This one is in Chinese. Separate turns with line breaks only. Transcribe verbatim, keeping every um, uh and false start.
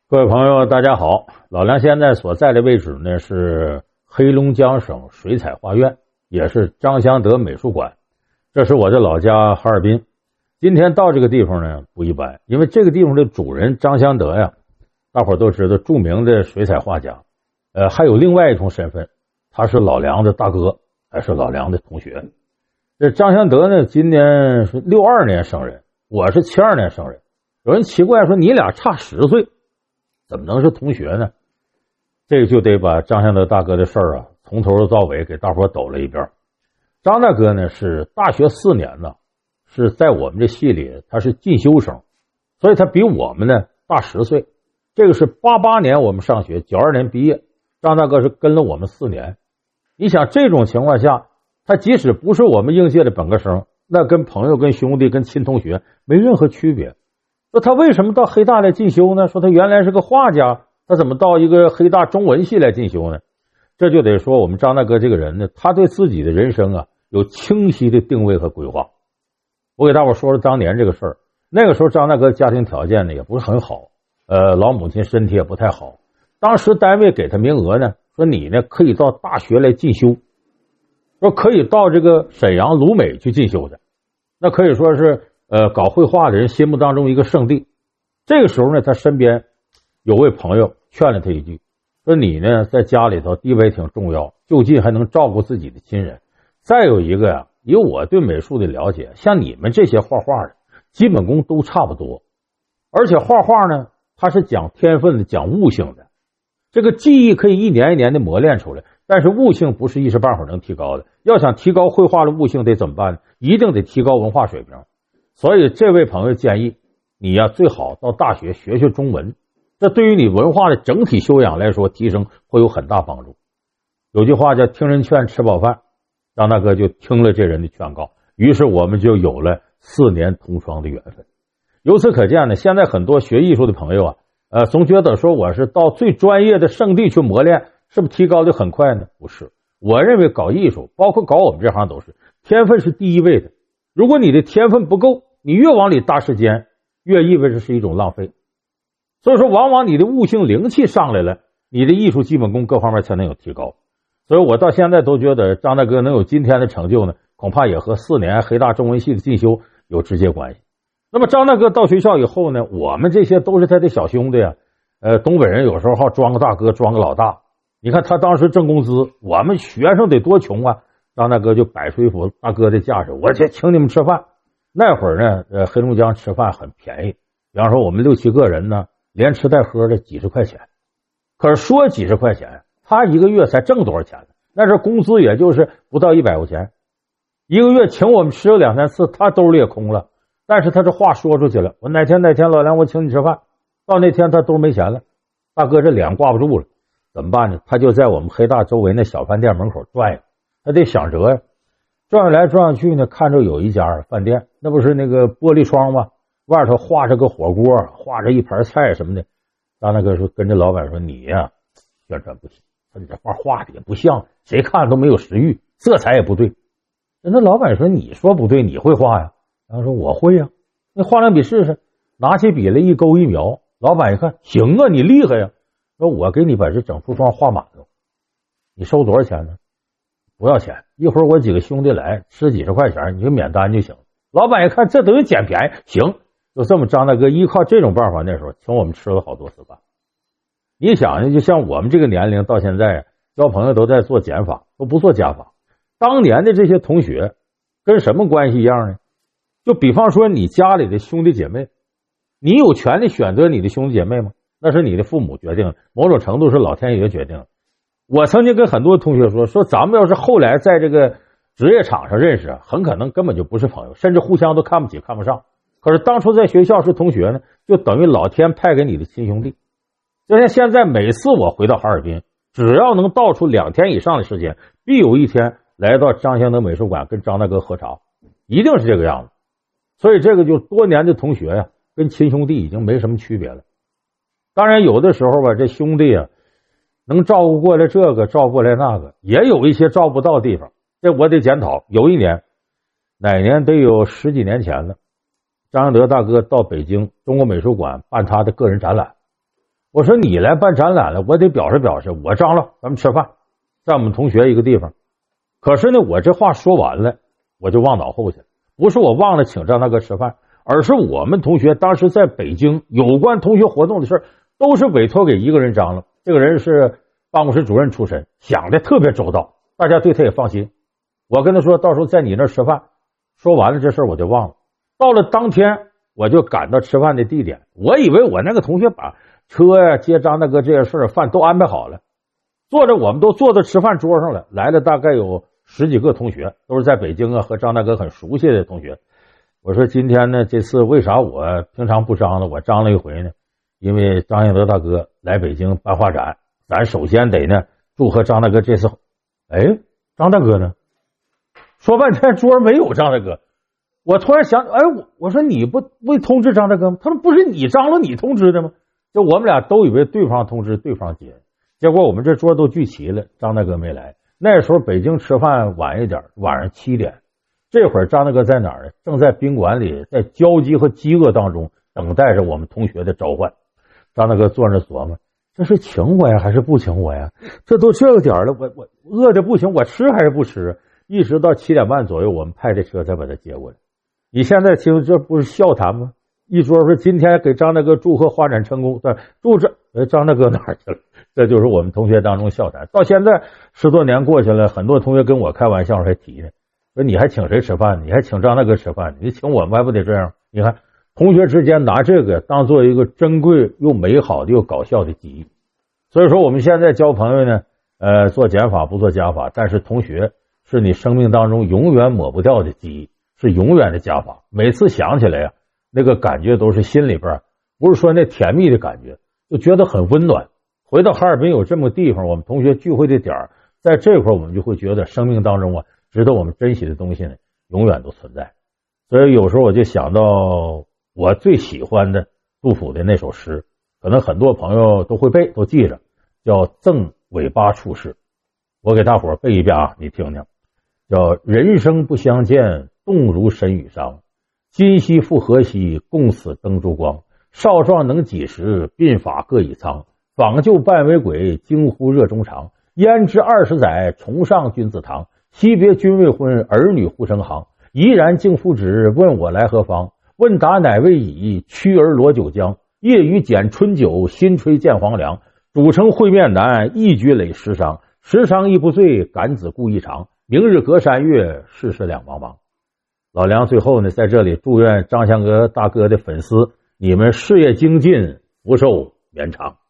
各位朋友大家好，老梁现在所在的位置呢是黑龙江省水彩画院，也是张相德美术馆，这是我的老家哈尔滨。今天到这个地方呢不一般，因为这个地方的主人张相德呀，大伙都知道，著名的水彩画家，呃，还有另外一重身份，他是老梁的大哥，还是老梁的同学。这张相德呢今年是六二年生人，我是七二年生人。有人奇怪说你俩差十岁，怎么能是同学呢？这个就得把张相德大哥的事儿啊从头到尾给大伙抖了一遍。张大哥呢是大学四年呢，是在我们这系里他是进修生，所以他比我们呢大十岁。这个是八八年我们上学，九二年毕业，张大哥是跟了我们四年。你想这种情况下，他即使不是我们应届的本科生，那跟朋友跟兄弟跟亲同学没任何区别。说他为什么到黑大来进修呢？说他原来是个画家，他怎么到一个黑大中文系来进修呢？这就得说我们张大哥这个人呢，他对自己的人生啊有清晰的定位和规划。我给大伙说说当年这个事儿。那个时候张大哥家庭条件呢也不是很好，呃，老母亲身体也不太好。当时单位给他名额呢，说你呢可以到大学来进修，说可以到这个沈阳鲁美去进修的，那可以说是呃，搞绘画的人心目当中一个圣地。这个时候呢，他身边有位朋友劝了他一句，说你呢在家里头地位挺重要，就近还能照顾自己的亲人。再有一个呀，以我对美术的了解，像你们这些画画的基本功都差不多，而且画画呢它是讲天分的，讲悟性的。这个技艺可以一年一年的磨练出来，但是悟性不是一时半会儿能提高的。要想提高绘画的悟性得怎么办呢？一定得提高文化水平。所以这位朋友建议你呀、啊，最好到大学学学中文，这对于你文化的整体修养来说提升会有很大帮助。有句话叫听人劝吃饱饭，张大哥就听了这人的劝告，于是我们就有了四年同窗的缘分。由此可见呢，现在很多学艺术的朋友啊，呃，总觉得说我是到最专业的圣地去磨练，是不是提高的很快呢？不是，我认为搞艺术，包括搞我们这行都是天分是第一位的。如果你的天分不够，你越往里搭时间，越意味着是一种浪费。所以说往往你的悟性灵气上来了，你的艺术基本功各方面才能有提高。所以我到现在都觉得张大哥能有今天的成就呢，恐怕也和四年黑大中文系的进修有直接关系。那么张大哥到学校以后呢，我们这些都是他的小兄弟啊。呃，东北人有时候好装个大哥，装个老大。你看他当时挣工资，我们学生得多穷啊，张大哥就摆出一副大哥的架势，我去请你们吃饭。那会儿呢，呃，黑龙江吃饭很便宜，比方说我们六七个人呢，连吃带喝的几十块钱。可是说几十块钱，他一个月才挣多少钱呢？那是工资也就是不到一百块钱，一个月请我们吃了两三次，他兜里也空了。但是他这话说出去了，我哪天哪天老梁我请你吃饭，到那天他兜没钱了，大哥这脸挂不住了，怎么办呢？他就在我们黑大周围那小饭店门口转悠，他得想辙呀。转悠来转悠去呢，看着有一家饭店，那不是那个玻璃窗吗？外头画着个火锅，画着一盘菜什么的。张大哥说跟着老板说，你呀、啊、宣传不行，说你这画画的也不像，谁看都没有食欲，色彩也不对。那老板说你说不对，你会画呀？然后说我会呀，那画两笔试试。拿起笔来一勾一描，老板一看，行啊，你厉害呀。说我给你把这整幅画画满了，你收多少钱呢？不要钱，一会儿我几个兄弟来吃几十块钱，你就免单就行。老板一看这等于捡便宜，行，就这么张大哥依靠这种办法，那时候请我们吃了好多次饭。你想呢，就像我们这个年龄到现在交朋友都在做减法，都不做加法。当年的这些同学跟什么关系一样呢？就比方说你家里的兄弟姐妹，你有权利选择你的兄弟姐妹吗？那是你的父母决定的，某种程度是老天爷决定的。我曾经跟很多同学说，说咱们要是后来在这个职业场上认识，很可能根本就不是朋友，甚至互相都看不起看不上。可是当初在学校是同学呢，就等于老天派给你的亲兄弟。就像现在每次我回到哈尔滨，只要能倒出两天以上的时间，必有一天来到张相德美术馆跟张大哥喝茶，一定是这个样子。所以这个就多年的同学呀、啊，跟亲兄弟已经没什么区别了。当然有的时候吧，这兄弟啊能照顾过来这个照顾过来那个，也有一些照顾不到的地方，这我得检讨。有一年哪年得有十几年前了，张相德大哥到北京中国美术馆办他的个人展览， 我说你来办展览了，我得表示表示，我张罗咱们吃饭，在我们同学一个地方。可是呢，我这话说完了，我就忘脑后去了。不是我忘了请张大哥吃饭，而是我们同学当时在北京有关同学活动的事都是委托给一个人张罗。这个人是办公室主任出身，想的特别周到，大家对他也放心。我跟他说，到时候在你那儿吃饭。说完了这事儿我就忘了。到了当天，我就赶到吃饭的地点。我以为我那个同学把车呀、接张大哥这些事儿、饭都安排好了，坐着我们都坐在吃饭桌上了。来了大概有十几个同学，都是在北京啊和张大哥很熟悉的同学。我说今天呢，这次为啥我平常不张罗，我张罗一回呢？因为张应德大哥来北京办画展，咱首先得呢祝贺张大哥这次。哎，张大哥呢？说半天桌上没有张大哥。我突然想，哎，我我说你不未通知张大哥吗？他说不是你张罗你通知的吗？就我们俩都以为对方通知对方接，结果我们这桌都聚齐了，张大哥没来。那时候北京吃饭晚一点，晚上七点。这会儿张大哥在哪儿呢？正在宾馆里，在焦急和饥饿当中等待着我们同学的召唤。张大哥坐那琢磨，这是请我呀还是不请我呀？这都这个点了，我我饿的不行，我吃还是不吃？一直到七点半左右，我们派这车才把他接过来。你现在听这不是笑谈吗？一桌说今天给张大哥祝贺画展成功，对，祝这呃张大哥哪儿去了？这就是我们同学当中笑谈。到现在十多年过去了，很多同学跟我开玩笑还提呢，说你还请谁吃饭？你还请张大哥吃饭？你请我们还不得这样？你看同学之间拿这个当做一个珍贵又美好的又搞笑的记忆。所以说我们现在交朋友呢，呃，做减法不做加法，但是同学是你生命当中永远抹不掉的记忆，是永远的加法。每次想起来呀、啊，那个感觉都是心里边不是说那甜蜜的感觉，就觉得很温暖。回到哈尔滨有这么个地方，我们同学聚会的点儿，在这块我们就会觉得生命当中啊，值得我们珍惜的东西呢，永远都存在。所以有时候我就想到我最喜欢的杜甫的那首诗，可能很多朋友都会背，都记着，叫《赠尾巴处士》。我给大伙儿背一遍啊，你听听。叫人生不相见，动如参与商。今夕复何夕，共此灯烛光。少壮能几时，鬓发各已苍。访旧半为鬼，惊呼热衷肠。焉知二十载，重上君子堂。惜别君未婚，儿女护生行。怡然敬父职，问我来何方？问答乃未已，屈儿罗九江。夜雨剪春酒，新炊见黄粱。主称会面难，一举累十觞。十觞亦不醉，感子故意长。明日隔山岳，世事两茫茫。老梁最后呢，在这里祝愿张相阁大哥的粉丝，你们事业精进，福寿绵长。